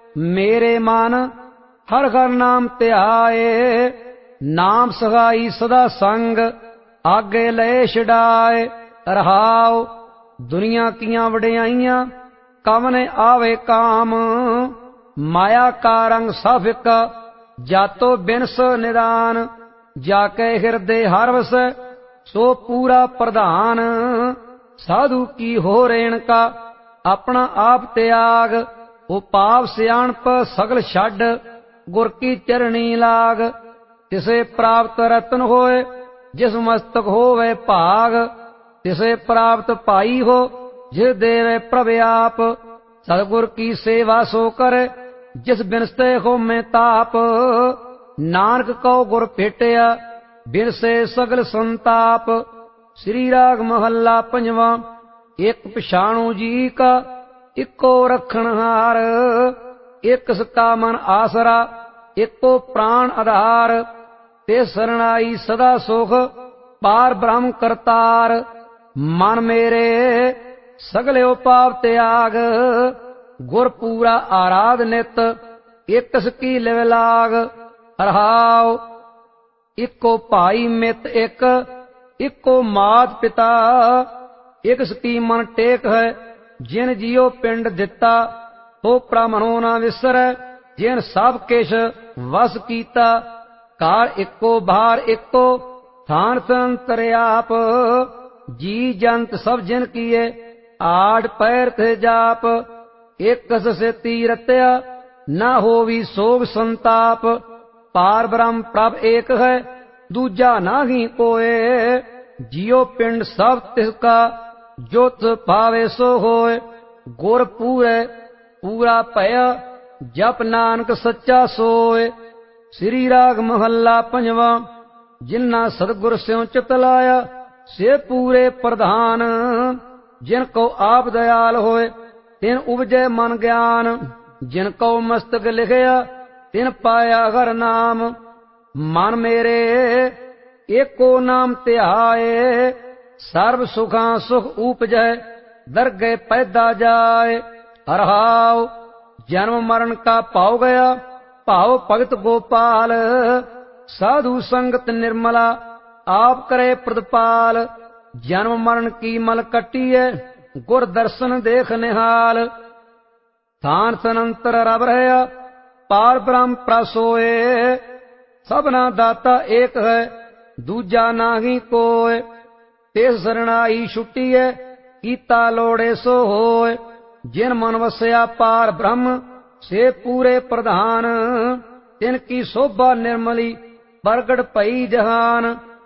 मेरे मन हर हर नाम ध्याए। नाम सहाई सदा संग आगे लय छड़ाए। रहाओ दुनिया कियां वड्याइयां कवने आवे काम। माया का रंग साफिक जातो बिनस निदान। जाके हृदय हर वस सो पूरा प्रधान। साधु की हो रेण का अपना आप त्याग। वो पाप सियाणप सगल छड गुर की चरणी लाग। तिसे प्राप्त रतन होए जिस मस्तक होवे भाग। तिसे प्राप्त पाई हो जिस देवे प्रभ आप। सतगुर की सेवा सो करे जिस बिनसते हो में ताप। नानक को गुर भेटिया बिनसे सगल संताप। श्री राग महला पंजवा। एक पछाणु जी का इको रखणहार। एक सका मन आसरा एको प्राण आधार। ते शरणाई सदा सुख पार ब्रह्म करतार। मन मेरे सगले पाप त्याग गुर पूरा आराध नित। एक सकी लिव लाग। रहाओ इको भाई मित एक इको मात पिता। एक सकी मन टेक है जिन जियो पिंड दिता। तो प्रमनो न विसर जिन सब किश वस कीता। काल इको भार इको थान संतर आप। जी जंत सब जिन किए आठ पैर थे जाप। एक से तीरत्या न होवी सोग संताप। पार ब्रह्म प्रभ एक है दूजा नाही कोय। जियो पिंड सब तिसका जोत पावे सो होय। गुर पूरे पूरा भया जप नानक सच्चा सोय। श्री राग महला पंजवा। जिन्ना सतगुर स्यों चित लाया से पूरे प्रधान। जिनको आप दयाल होए तिन उपजै मन ज्ञान। जिनको मस्तक लिखया तिन पाया हर नाम। मन मेरे एको नाम ध्याए। सर्व सुखा सुख उपजै दरगह पैदा जाए। रहाओ जन्म मरण का पाव गया भाव भगत गोपाल। साधु संगत निर्मला आप करे प्रतिपाल। जन्म मरण की मल कटी है गुर दर्शन देख निहाल। थान सनंतर रब रहा पार ब्रह्म प्रसोए। सबना दाता एक है दूजा नाही कोय। तिस शरणाई छुट्टी है कीता लोड़े सो होय। जिन मन वसया पार ब्रह्म से पूरे प्रधान। तिनकी शोभा निर्मली प्रगट भई जहान।